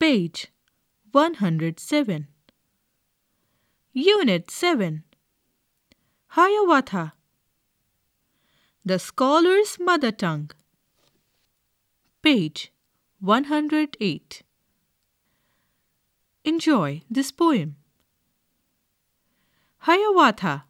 Page 107. Unit 7. Hiawatha. The Scholar's Mother Tongue. Page 108. Enjoy this poem. Hiawatha.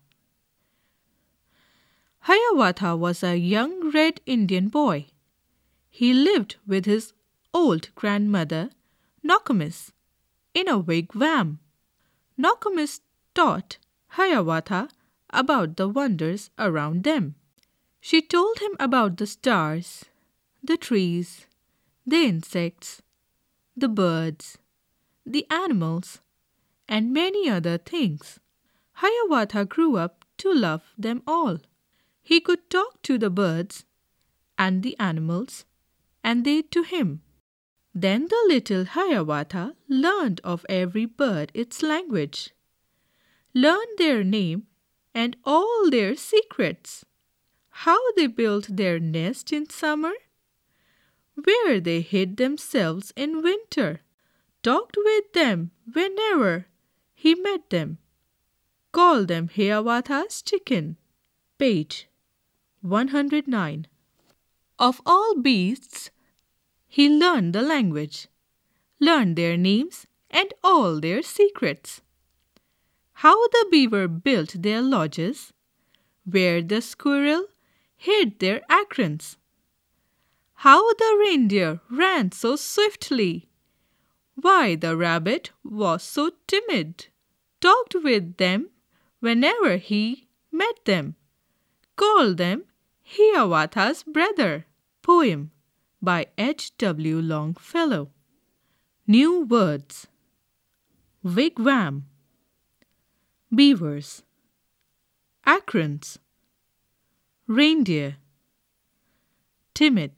Hiawatha was a young red Indian boy. He lived with his old grandmother, Nokomis, in a wigwam. Nokomis taught Hiawatha about the wonders around them. She told him about the stars, the trees, the insects, the birds, the animals, and many other things. Hiawatha grew up to love them all. He could talk to the birds and the animals, and they to him. Then the little Hiawatha learned of every bird its language, learned their name and all their secrets, how they built their nest in summer, where they hid themselves in winter, talked with them whenever he met them, called them Hiawatha's chicken. Page 109. Of all beasts, he learned the language, learned their names and all their secrets. How the beaver built their lodges, where the squirrel hid their acorns. How the reindeer ran so swiftly, why the rabbit was so timid. Talked with them whenever he met them, called them Hiawatha's brother. Poem by H.W. Longfellow. New words. Wigwam, beavers, acorns, reindeer, timid.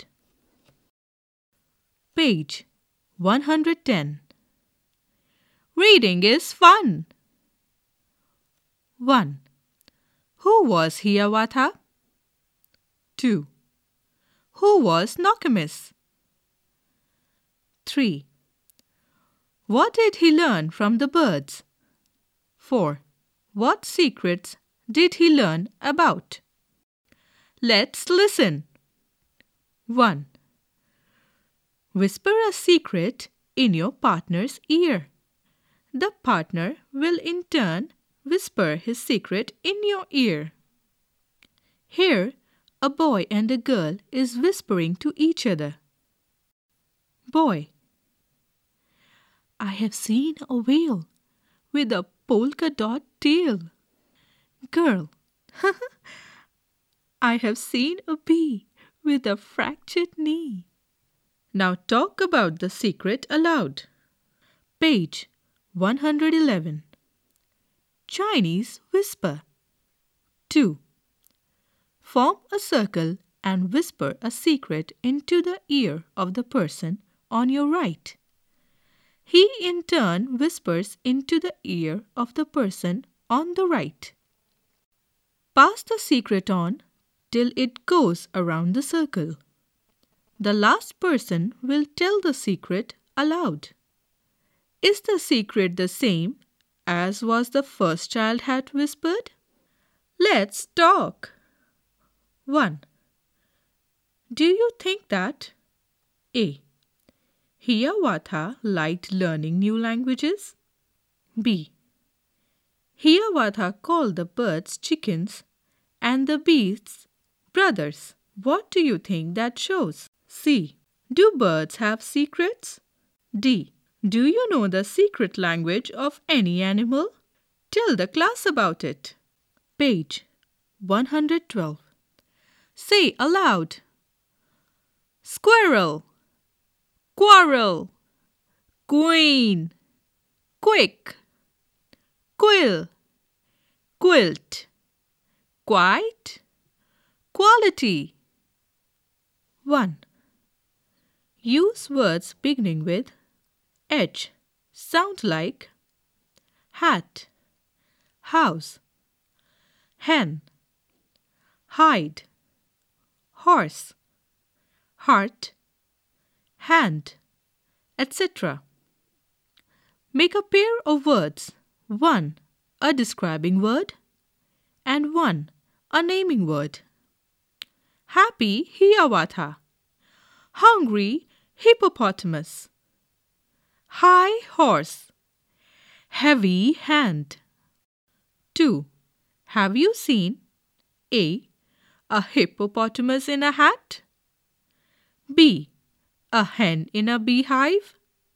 Page 110. Reading is fun. 1. Who was Hiawatha? 2. Who was Nokomis? 3. What did he learn from the birds? 4. What secrets did he learn about? Let's listen. 1. Whisper a secret in your partner's ear. The partner will in turn whisper his secret in your ear. Here, a boy and a girl is whispering to each other. Boy: I have seen a whale with a polka dot tail. Girl: I have seen a bee with a fractured knee. Now talk about the secret aloud. Page 111. Chinese whisper. 2. Form a circle and whisper a secret into the ear of the person on your right. He in turn whispers into the ear of the person on the right. Pass the secret on till it goes around the circle. The last person will tell the secret aloud. Is the secret the same as was the first child had whispered? Let's talk. 1. Do you think that A. Hiawatha liked learning new languages? B. Hiawatha called the birds chickens and the beasts brothers. What do you think that shows? C. Do birds have secrets? D. Do you know the secret language of any animal? Tell the class about it. Page 112. Say aloud. Squirrel, quarrel, queen, quick, quill, quilt, quite, quality. 1. Use words beginning with H. Sound like hat, house, hen, hide, horse, heart, hand, etc. Make a pair of words. One, a describing word, and one, a naming word. Happy Hiawatha. Hungry hippopotamus. High horse. Heavy hand. 2. Have you seen A. a hippopotamus in a hat? B. a hen in a beehive?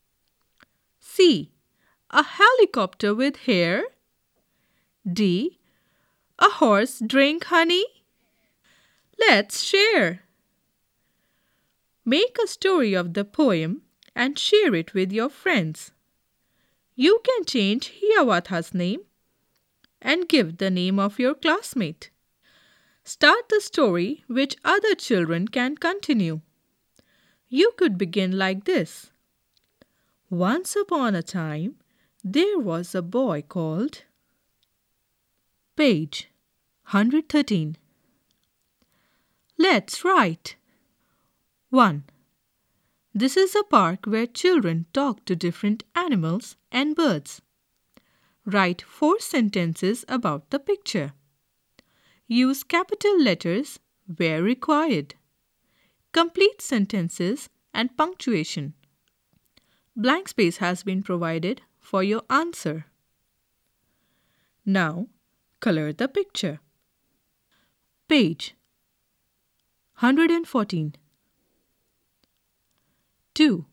C. a helicopter with hair? D. a horse drink honey? Let's share. Make a story of the poem and share it with your friends. You can change Hiawatha's name and give the name of your classmate. Start the story which other children can continue. You could begin like this. Once upon a time, there was a boy called... Page 113. Let's write. 1. This is a park where children talk to different animals and birds. Write 4 sentences about the picture. Use capital letters where required. Complete sentences and punctuation. Blank space has been provided for your answer. Now, color the picture. Page 114. 2.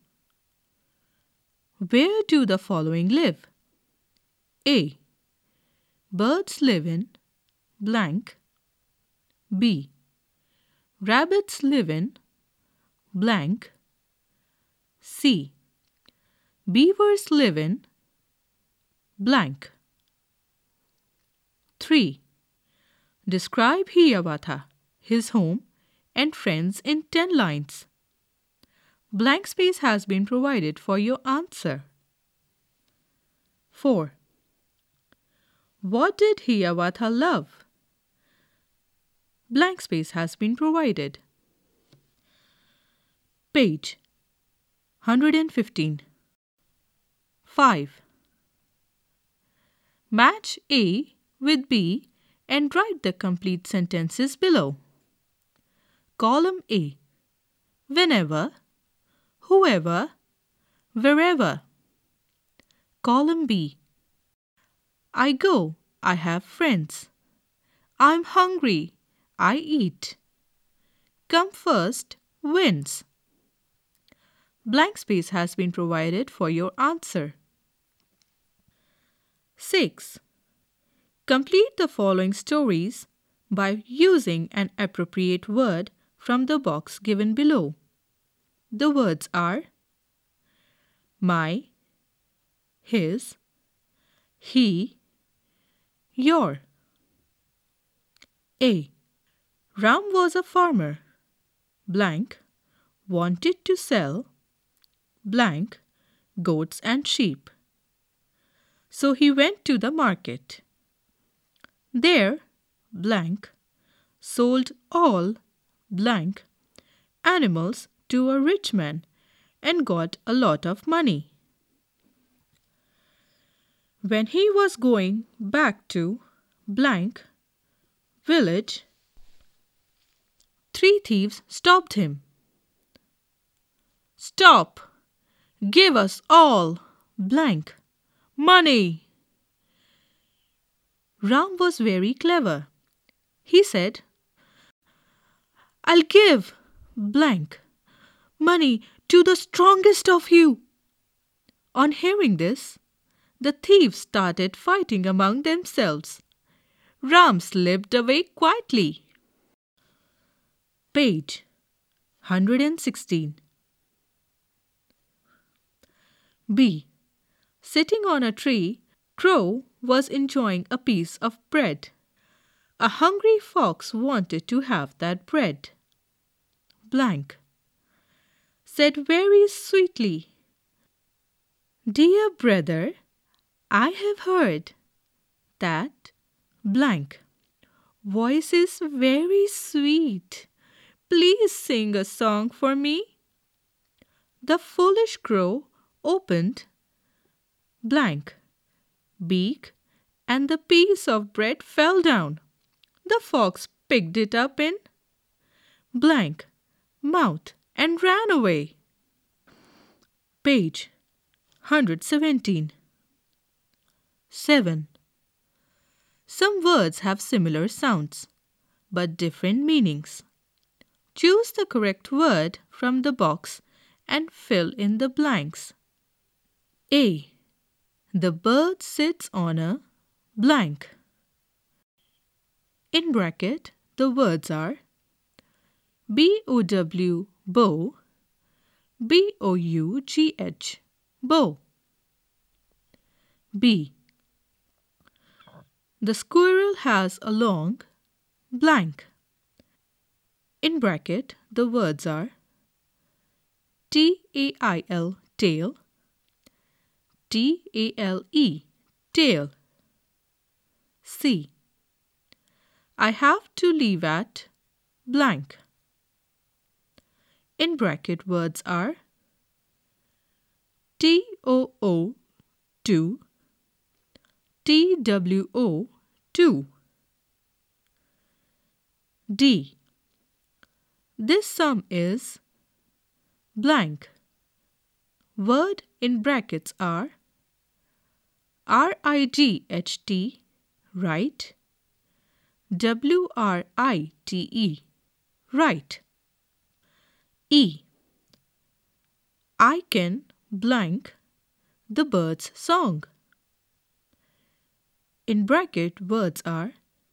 Where do the following live? A. Birds live in blank. B. Rabbits live in blank. C. Beavers live in blank. 3. Describe Hiawatha, his home, and friends in 10 lines. Blank space has been provided for your answer. 4. What did Hiawatha love? Blank space has been provided. Page 115. 5. Match A with B and write the complete sentences below. Column A. Whenever, whoever, wherever. Column B. I go, I have friends. I'm hungry, I eat. Come first wins. Blank space has been provided for your answer. 6. Complete the following stories by using an appropriate word from the box given below. The words are my, his, he, your. A. Ram was a farmer, blank, wanted to sell, blank, goats and sheep. So he went to the market. There, blank, sold all, blank, animals to a rich man and got a lot of money. When he was going back to blank village, 3 thieves stopped him. Stop! Give us all blank money. Ram was very clever. He said, I'll give blank money to the strongest of you. On hearing this, the thieves started fighting among themselves. Ram slipped away quietly. Page 116. B. Sitting on a tree, Crow was enjoying a piece of bread. A hungry fox wanted to have that bread. Blank. Said very sweetly, Dear brother, I have heard that blank voice is very sweet. Please sing a song for me. The foolish crow opened blank. Beak, and the piece of bread fell down. The fox picked it up in blank mouth and ran away. Page 117. 7. Some words have similar sounds but different meanings. Choose the correct word from the box and fill in the blanks. A. The bird sits on a blank. In bracket, the words are B-O-W, bow, B-O-U-G-H, bow. B. The squirrel has a long blank. In bracket, the words are T-A-I-L, tail, T-A-L-E, tail. C. I have to leave at blank. In bracket, words are T-O-O, to, T-W-O, to. D. This sum is blank. Word in brackets are R-I-G-H-T, right, W-R-I-T-E, right. E. I can blank the bird's song. In bracket, words are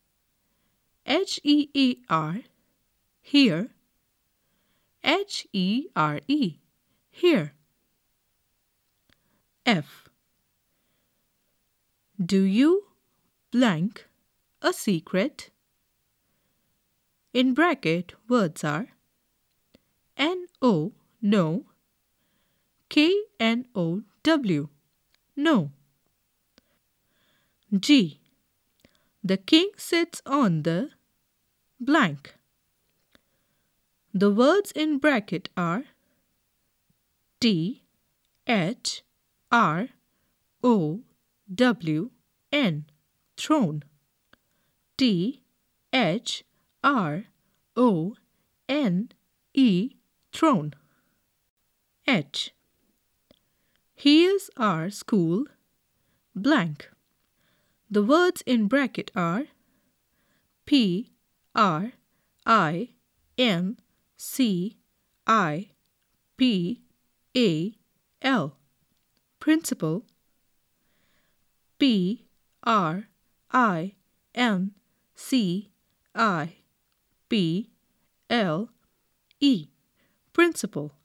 H-E-A-R, here, H-E-R-E, here. F. Do you blank a secret? In bracket, words are N-O, no, K-N-O-W, no. G. The king sits on the blank. The words in bracket are T-H-R-O-W-N, throne. T-H-R-O-N-E, throne. H. Here's our school blank. The words in bracket are P-R-I-N-C-I-P-A-L, principal. P-R-I-N-C-I-P-L-E, principal.